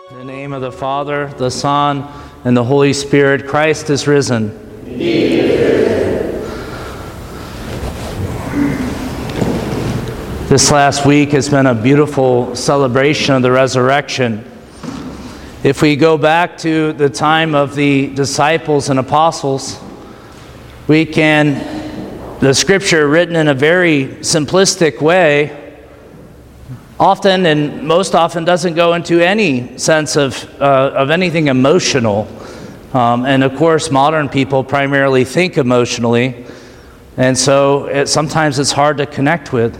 In the name of the Father, the Son, and the Holy Spirit, Christ is risen. Indeed he is risen. This last week has been a beautiful celebration of the resurrection. If we go back to the time of the disciples and apostles, the scripture written in a very simplistic way, often and most often doesn't go into any sense of anything emotional. And of course, modern people primarily think emotionally, and so sometimes it's hard to connect with.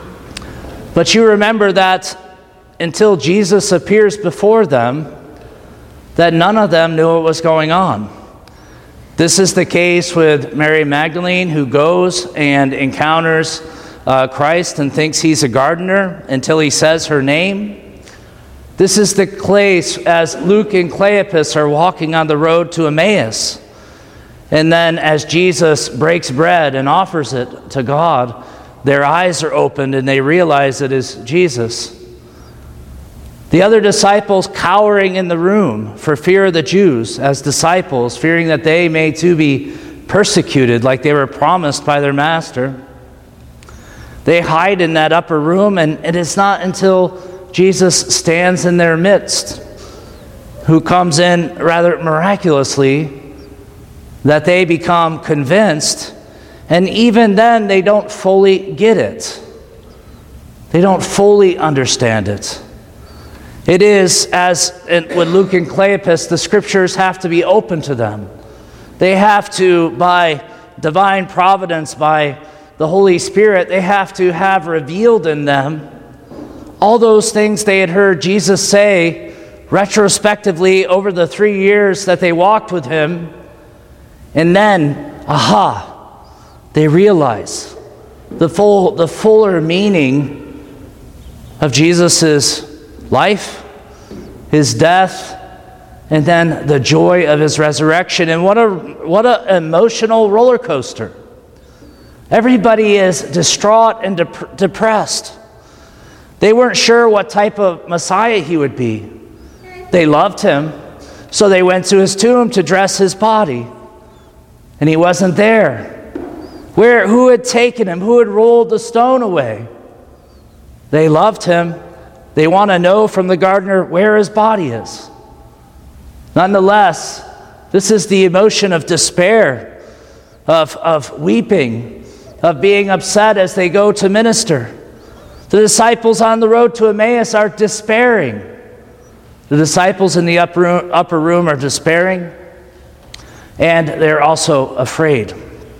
But you remember that until Jesus appears before them, that none of them knew what was going on. This is the case with Mary Magdalene, who goes and encounters Christ and thinks he's a gardener until he says her name. This is the case as Luke and Cleopas are walking on the road to Emmaus. And then as Jesus breaks bread and offers it to God, their eyes are opened and they realize it is Jesus. The other disciples cowering in the room for fear of the Jews as disciples, fearing that they may too be persecuted like they were promised by their master. They hide in that upper room, and it is not until Jesus stands in their midst, who comes in rather miraculously, that they become convinced, and even then they don't fully get it. They don't fully understand it. It is as with Luke and Cleopas, the scriptures have to be open to them. They have to, by divine providence, by the Holy Spirit, they have to have revealed in them all those things they had heard Jesus say retrospectively over the 3 years that they walked with him. And then, they realize the fuller meaning of Jesus' life, his death, and then the joy of his resurrection. And what a emotional roller coaster. Everybody is distraught and depressed. They weren't sure what type of Messiah he would be. They loved him, so they went to his tomb to dress his body. And he wasn't there. Who had taken him? Who had rolled the stone away? They loved him. They want to know from the gardener where his body is. Nonetheless, this is the emotion of despair, of weeping, of being upset as they go to minister. The disciples on the road to Emmaus are despairing. The disciples in the upper room are despairing, and they're also afraid.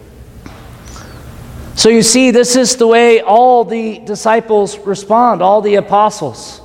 So you see, this is the way all the disciples respond, all the apostles.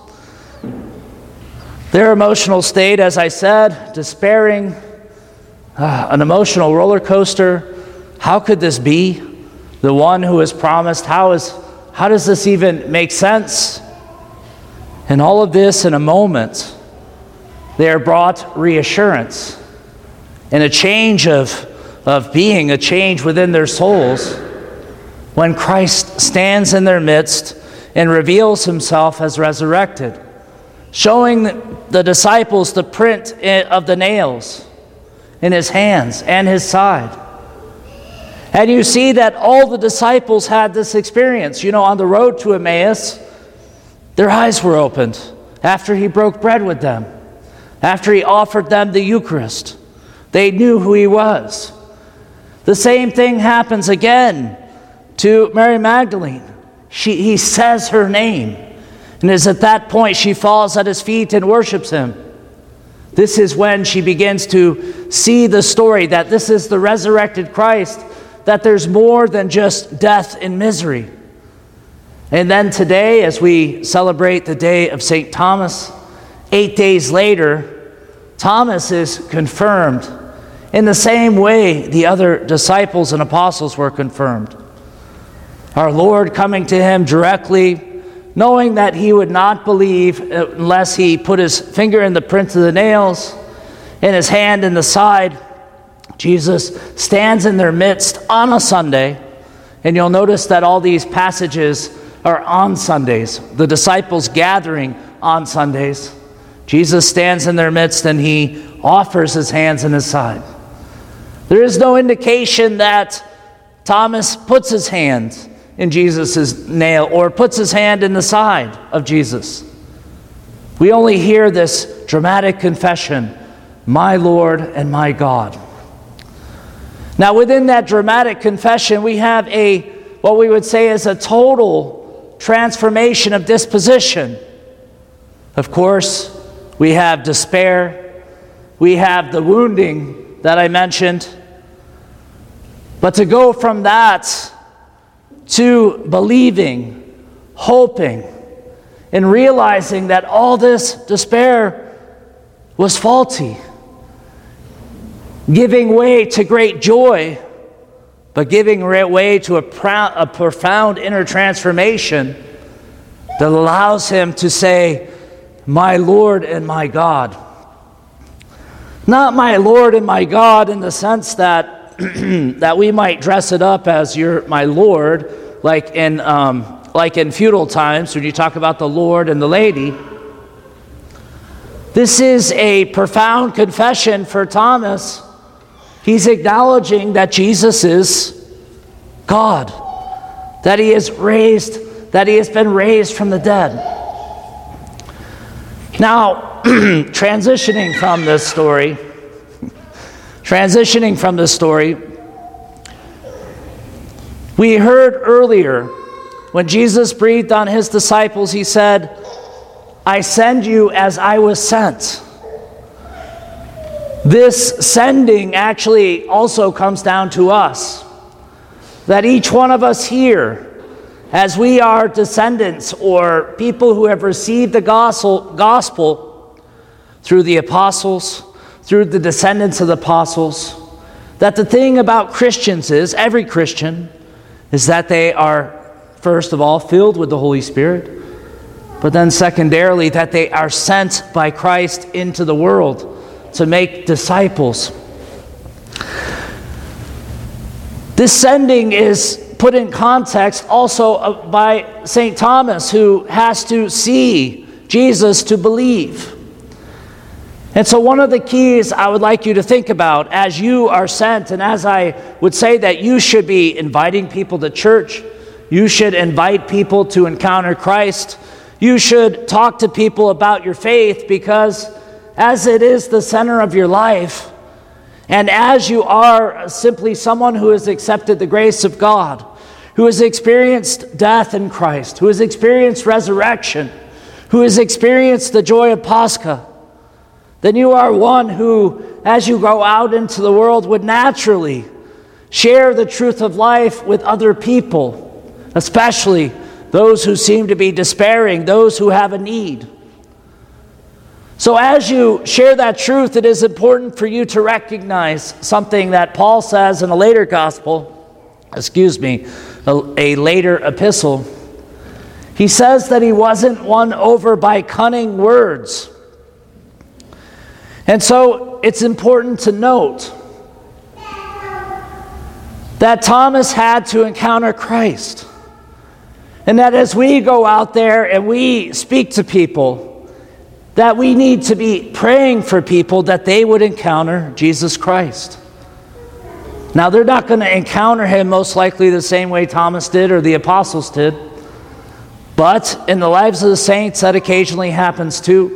Their emotional state, as I said, despairing, an emotional roller coaster. How could this be? The one who is promised, how does this even make sense? And all of this in a moment, they are brought reassurance and a change of being, a change within their souls when Christ stands in their midst and reveals himself as resurrected, showing the disciples the print of the nails in his hands and his side. And you see that all the disciples had this experience. On the road to Emmaus, their eyes were opened after he broke bread with them, after he offered them the Eucharist. They knew who he was. The same thing happens again to Mary Magdalene. He says her name, and it is at that point she falls at his feet and worships him. This is when she begins to see the story that this is the resurrected Christ, that there's more than just death and misery. And then today, as we celebrate the day of St. Thomas, 8 days later, Thomas is confirmed in the same way the other disciples and apostles were confirmed. Our Lord coming to him directly, knowing that he would not believe unless he put his finger in the print of the nails and his hand in the side. Jesus stands in their midst on a Sunday, and you'll notice that all these passages are on Sundays, the disciples gathering on Sundays. Jesus stands in their midst and he offers his hands and his side. There is no indication that Thomas puts his hand in Jesus' nail or puts his hand in the side of Jesus. We only hear this dramatic confession, "My Lord and my God." Now, within that dramatic confession, we have what we would say is a total transformation of disposition. Of course, we have despair. We have the wounding that I mentioned. But to go from that to believing, hoping, and realizing that all this despair was faulty, giving way to great joy, but giving way to a profound inner transformation that allows him to say, "My Lord and my God." Not my Lord and my God in the sense that that we might dress it up as "You're my Lord," like in feudal times when you talk about the Lord and the lady. This is a profound confession for Thomas. He's acknowledging that Jesus is God, that he has been raised from the dead. Now, transitioning from this story, we heard earlier when Jesus breathed on his disciples, he said, "I send you as I was sent." This sending actually also comes down to us, that each one of us here, as we are descendants or people who have received the gospel through the apostles, through the descendants of the apostles, that the thing about Christians is, every Christian, is that they are, first of all, filled with the Holy Spirit, but then secondarily, that they are sent by Christ into the world to make disciples. This sending is put in context also by St. Thomas, who has to see Jesus to believe. And so one of the keys I would like you to think about as you are sent, and as I would say that you should be inviting people to church, you should invite people to encounter Christ, you should talk to people about your faith, because as it is the center of your life, and as you are simply someone who has accepted the grace of God, who has experienced death in Christ, who has experienced resurrection, who has experienced the joy of Pascha, then you are one who, as you go out into the world, would naturally share the truth of life with other people, especially those who seem to be despairing, those who have a need. So as you share that truth, it is important for you to recognize something that Paul says in a later a later epistle. He says that he wasn't won over by cunning words. And so it's important to note that Thomas had to encounter Christ. And that as we go out there and we speak to people, that we need to be praying for people that they would encounter Jesus Christ. Now, they're not going to encounter him most likely the same way Thomas did or the apostles did. But in the lives of the saints, that occasionally happens too.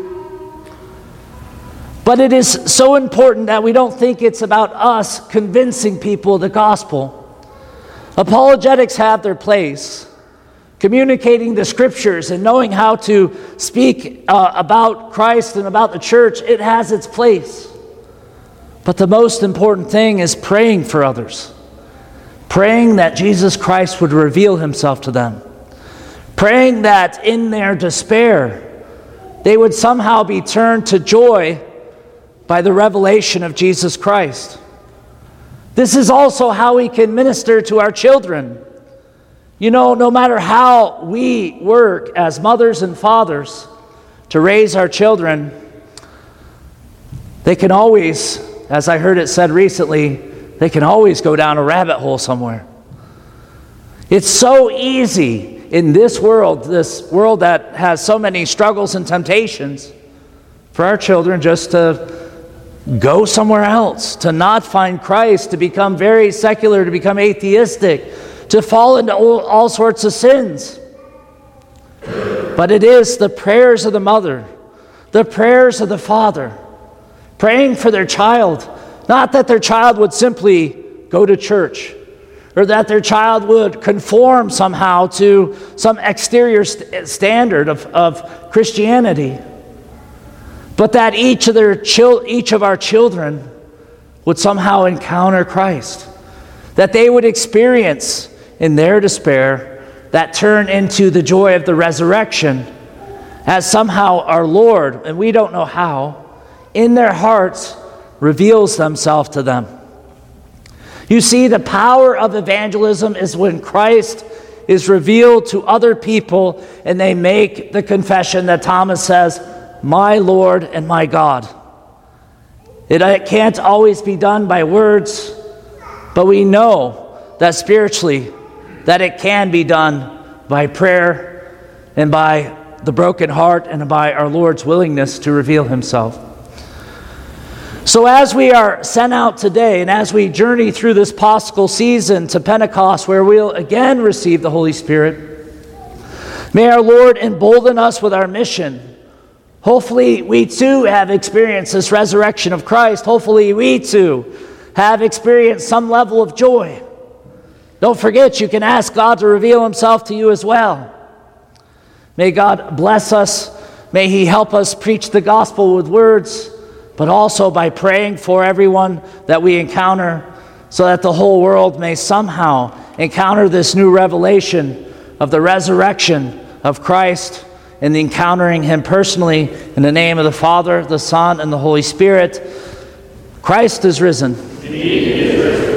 But it is so important that we don't think it's about us convincing people of the gospel. Apologetics have their place. Communicating the scriptures and knowing how to speak about Christ and about the church, it has its place. But the most important thing is praying for others. Praying that Jesus Christ would reveal himself to them. Praying that in their despair, they would somehow be turned to joy by the revelation of Jesus Christ. This is also how we can minister to our children. You know, no matter how we work as mothers and fathers to raise our children, they can always, as I heard it said recently, they can always go down a rabbit hole somewhere. It's so easy in this world that has so many struggles and temptations, for our children just to go somewhere else, to not find Christ, to become very secular, to become atheistic, to fall into all sorts of sins. But it is the prayers of the mother, the prayers of the father, praying for their child, not that their child would simply go to church, or that their child would conform somehow to some exterior standard of Christianity, but that each of our children would somehow encounter Christ, that they would experience in their despair that turn into the joy of the resurrection, as somehow our Lord, and we don't know how, in their hearts reveals themselves to them. You see, the power of evangelism is when Christ is revealed to other people and they make the confession that Thomas says, "My Lord and my God." It can't always be done by words, but we know that spiritually that it can be done by prayer and by the broken heart and by our Lord's willingness to reveal himself. So as we are sent out today and as we journey through this Paschal season to Pentecost, where we'll again receive the Holy Spirit, may our Lord embolden us with our mission. Hopefully we too have experienced this resurrection of Christ. Hopefully we too have experienced some level of joy. Don't forget, you can ask God to reveal himself to you as well. May God bless us. May he help us preach the gospel with words, but also by praying for everyone that we encounter, so that the whole world may somehow encounter this new revelation of the resurrection of Christ and the encountering him personally. In the name of the Father, the Son, and the Holy Spirit. Christ is risen. Indeed, he is risen.